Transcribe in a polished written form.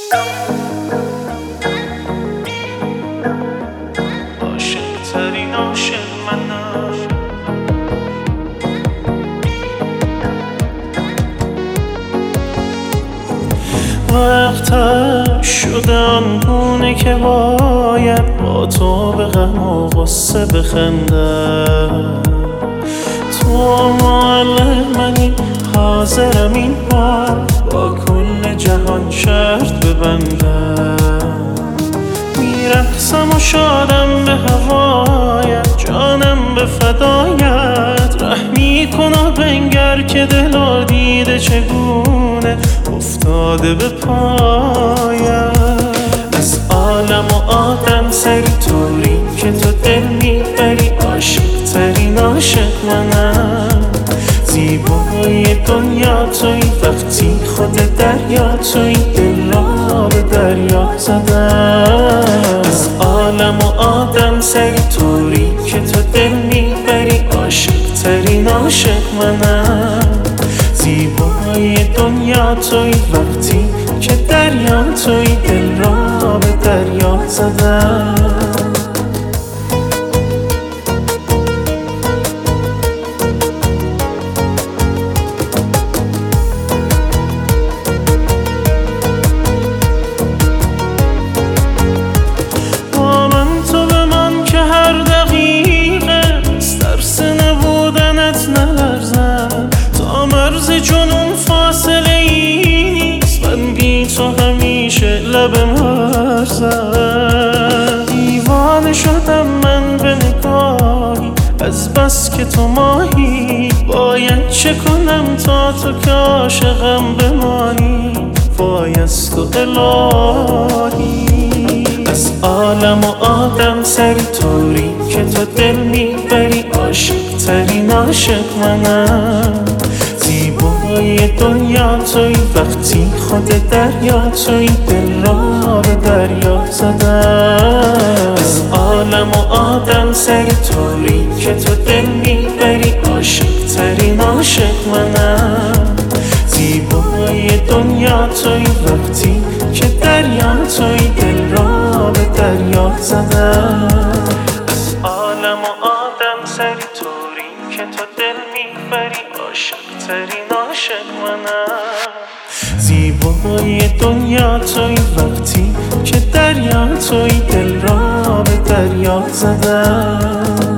عاشق‌ترین عاشق منم. وقتش شده آنگونه که باید با تو به غم و غصه بخندم. تو معلم منی، حاضرم این بار با کل جهان شرط ببندم. میرقصم و شادم به هوایت، جانم به فدایت. رحمی کن و بنگر که دل و دیده چگونه افتاده به پایت. از عالم و آدم سری طوری که تو دل میبری، عاشق ترین عاشق منم. زیبای دنیا توی، وقتی خود دریا توی، دل را به دریا زدم. از عالم و آدم سری طوری که تو دل میبری، عاشق ترین عاشق منم. زیبای دنیا توی، وقتی که دریا توی، دل را به دریا زدم. جنون فاصله ای نیست، من بی تو همیشه لبم هرزم. دیوانه شدم من به نگاهی، از بس که تو ماهی. باید چه کنم تا تو که عاشقم بمانی، بایست و الهی. از عالم و آدم سری طوری که تو دل میبری، عاشق ترین عاشق منم. زیبای دنیا توی، وقتی خود دریا توی، دل را به دریا زدم. از عالم و آدم سری طوری که تو دل میبری، عاشق ترین عاشق منم. زیبای دنیا توی، وقتی که دریا توی، دل را به دریا زدم. از عالم و آدم سری طوری که تو دل میبری، عاشق ترین عاشق منم. زیبای دنیا توی، وقتی که دریا توی، دل را به دریا زدم.